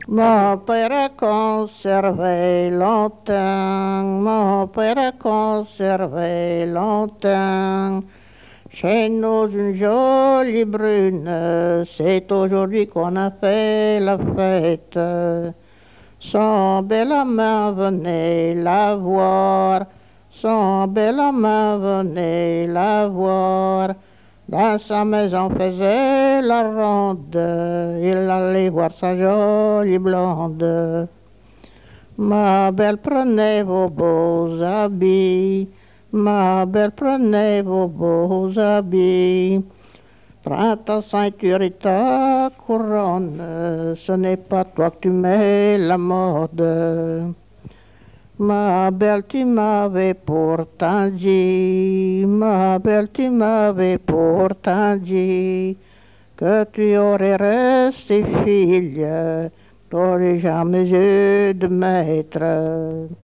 Mon père a conservé longtemps, mon père a conservé longtemps. Chez nous, une jolie brune, c'est aujourd'hui qu'on a fait la fête. Son belle main, venez la voir, son belle main, venez la voir. Dans sa maison faisait la ronde, il allait voir sa jolie blonde. Ma belle, prenez vos beaux habits, ma belle, prenez vos beaux habits. Prends ta ceinture et ta couronne, ce n'est pas toi que tu mets la mode. Ma belle, tu m'avais pourtant dit, ma belle, tu m'avais pourtant dit que tu aurais resté fille, t'aurais jamais eu de maître.